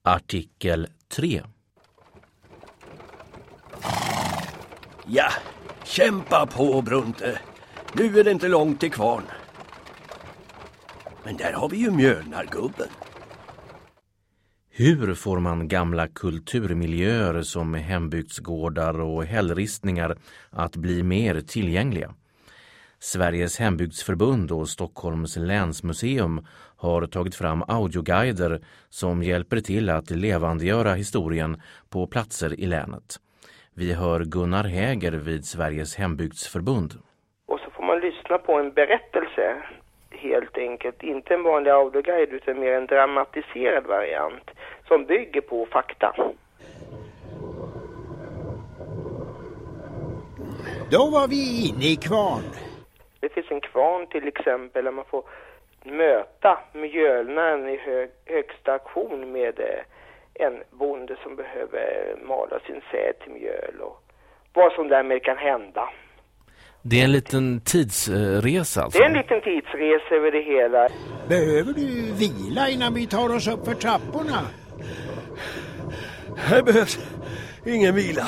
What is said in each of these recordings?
Artikel 3. Ja, kämpa på Brunte. Nu är det inte långt till kvarn. Men där har vi ju Mjölnargubben. Hur får man gamla kulturmiljöer som hembygdsgårdar och hällristningar att bli mer tillgängliga? Sveriges hembygdsförbund och Stockholms länsmuseum har tagit fram audioguider som hjälper till att levandegöra historien på platser i länet. Vi hör Gunnar Häger vid Sveriges hembygdsförbund. Och så får man lyssna på en berättelse, helt enkelt. Inte en vanlig audioguide utan mer en dramatiserad variant som bygger på fakta. Då var vi inne i kvarn. Det finns en kvarn till exempel där man får möta mjölnaren i högsta aktion med en bonde som behöver mala sin säd till mjöl och vad som därmed kan hända. Det är en liten tidsresa alltså? Det är en liten tidsresa över det hela. Behöver du vila innan vi tar oss upp för trapporna? Här behövs ingen vila.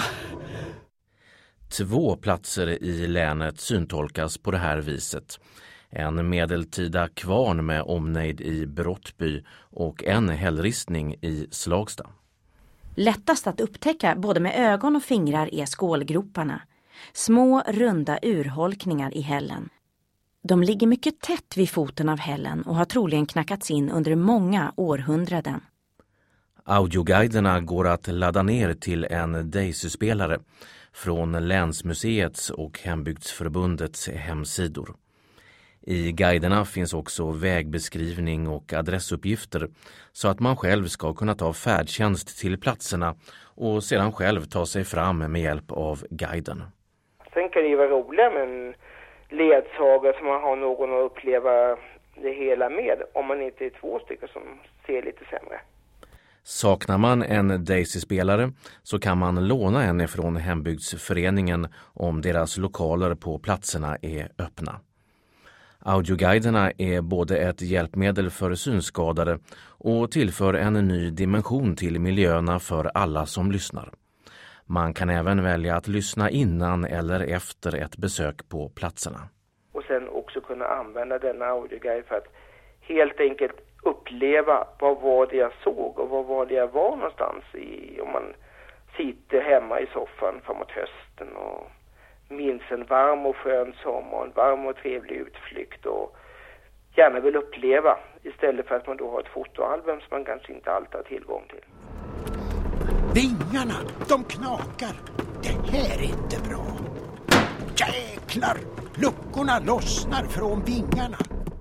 2 platser i länet syntolkas på det här viset. En medeltida kvarn med omnejd i Brottby och en hällristning i Slagsta. Lättast att upptäcka både med ögon och fingrar är skålgroparna. Små runda urholkningar i hällen. De ligger mycket tätt vid foten av hällen och har troligen knackats in under många århundraden. Audioguiderna går att ladda ner till en Daisy-spelare från Länsmuseets och Hembygdsförbundets hemsidor. I guiderna finns också vägbeskrivning och adressuppgifter så att man själv ska kunna ta färdtjänst till platserna och sedan själv ta sig fram med hjälp av guiden. Sen kan det ju vara roligt med en ledsagare som man har någon att uppleva det hela med om man inte är 2 stycken som ser lite sämre. Saknar man en Daisy-spelare så kan man låna en från hembygdsföreningen om deras lokaler på platserna är öppna. Audioguiderna är både ett hjälpmedel för synskadade och tillför en ny dimension till miljöerna för alla som lyssnar. Man kan även välja att lyssna innan eller efter ett besök på platserna. Och sen också kunna använda denna audioguide för att helt enkelt uppleva vad var det jag såg och vad var det jag var någonstans i, om man sitter hemma i soffan framåt hösten och minns en varm och skön sommar, en varm och trevlig utflykt och gärna vill uppleva istället för att man då har ett fotoalbum som man kanske inte alltid har tillgång till. Vingarna, de knakar. Det här är inte bra. Jäklar! Luckorna lossnar från vingarna.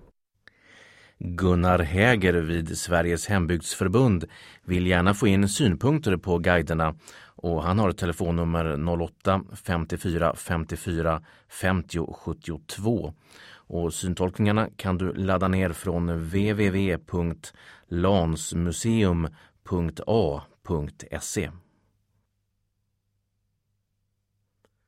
Gunnar Häger vid Sveriges hembygdsförbund vill gärna få in synpunkter på guiderna och han har telefonnummer 08 54 54 50 72 och syntolkningarna kan du ladda ner från www.lansmuseum.a.se.